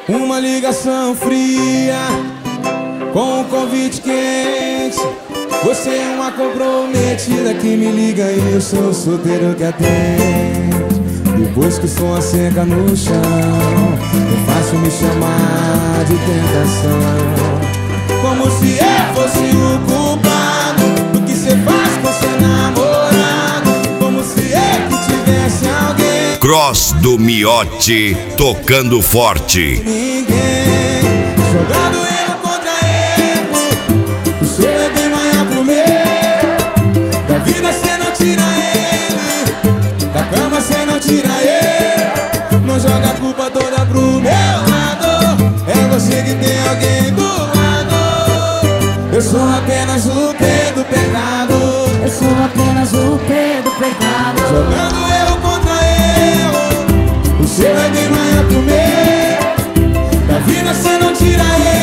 Uma ligação fria com um convite quente. Você é uma comprometida que me liga e eu sou o solteiro que atende. Depois que o som seca no chão, é fácil me chamar de tentação. Como se eu fosse o culpado do que cê faz com seu namorado. Como se eu que tivesse alguém. Cross do Miotti tocando forte. Ninguém jogando erro contra erro. O seu é bem maior pro meu. Da vida cê não tira ele, da cama cê não tira ele. Não joga a culpa toda pro meu lado. É você que tem alguém do lado. Eu sou apenas o P do pecado. Eu sou apenas o P do pecado. Jogando erro contra erro. O seu é bem maior que o meu. Da vida cê não tira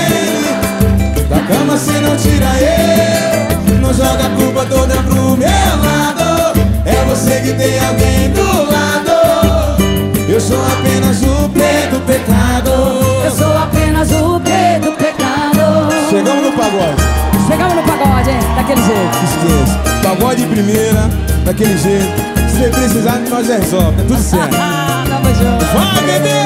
ele, da cama cê não tira ele. Não joga a culpa toda pro meu lado. É você que tem alguém do lado. Eu sou apenas o P do pecado. Eu sou apenas o P do pecado. Chegamos no pagode. Chegamos no pagode, hein? Daquele jeito. Esqueça. Pagode de primeira, daquele jeito. Se você precisar, nós resolve, tá tudo certo. Tamo junto. Vai, bebê!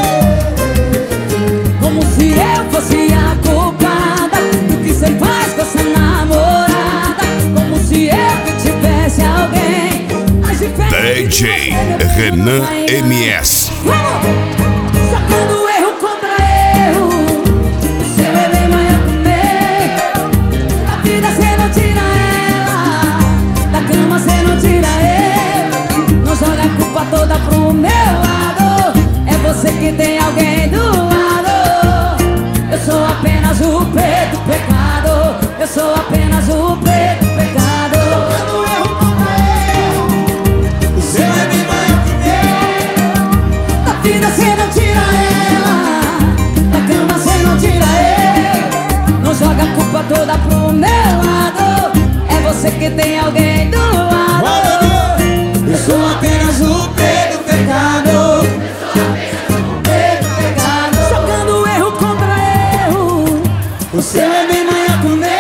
Como se eu fosse a culpada do que cê faz com essa namorada. Como se eu que tivesse alguém. Mas diferente DJ de você, Renan meu pai, MS. Vamos! Sacando erro contra erro. O seu é bem maior que o meu. Da vida cê não tira ela, da cama cê não tira ele. Não joga a culpa toda pro meu lado. É você que tem alguém do lado. Eu sou apenas o P do pecado. Eu sou apenas o P do pecado. Sacando erro contra erro. O seu é bem maior que o meu. Da vida cê não tira ela, da cama cê não tira ele. Não joga a culpa toda pro meu lado. É você que tem alguém do lado. Vai, bebê! Eu sou apenas o P do pecado. P do pecado. Jogando erro contra erro. O seu é bem maior que o meu.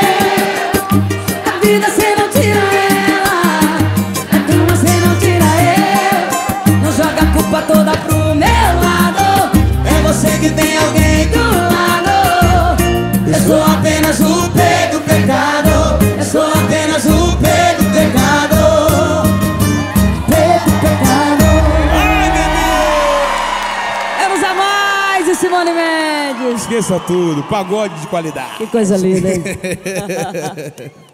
Da vida cê não tira ela, da cama cê não tira ele. Não joga a culpa toda pro meu lado. É você que tem alguém do lado. Eu sou apenas o P do pecado. Eu sou apenas o P do pecado. P do pecado. Ai, bebê! Vamos a mais, e Simone Mendes. Esqueça tudo, pagode de qualidade. Que coisa linda, hein?